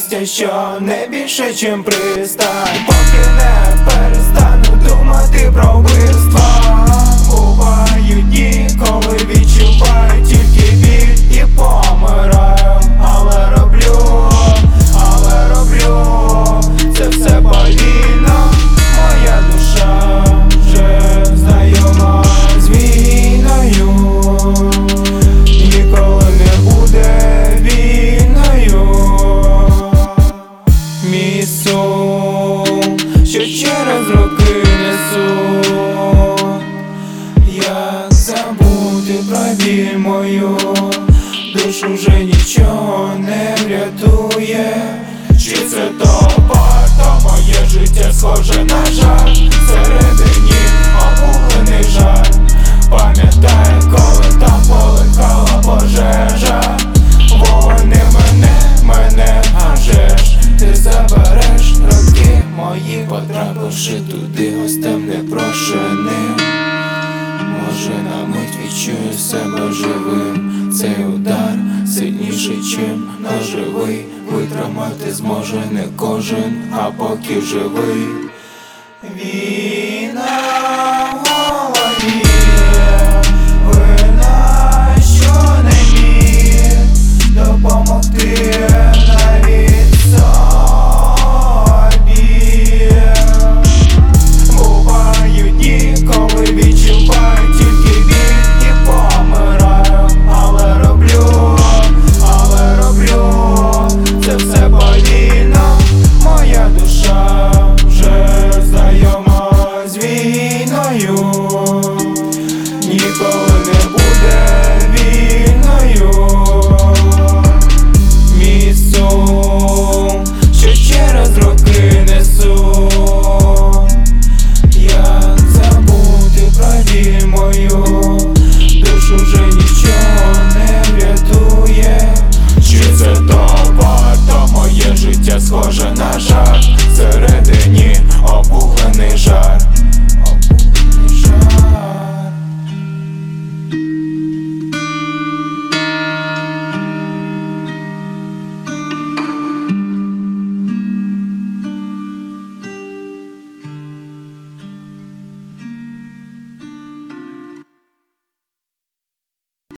місця, що не більше, чим пристань. Поки не перестану думати про вбивства. Бувають дні, коли відчуваю тільки біль і помираю. Але роблю це все повільно. Моя душа вже знайома з війною. Ніколи не буде вільною. Мій сум, що через роки несу. Як забути про біль мою? Душу вже нічого не врятує. Чи це то варто? Моє життя схоже на жаль. Всередині обуглений жаль. Пам'ятаю, коли там полихала пожежа. Вогонь мене, а вже ж ти забереш роки мої, потрапивши туди гостем непрошеним. Може на мить відчую себе живим. Цей удар сильніший, чим ножовий. Витримати зможе не кожен, а поки живий.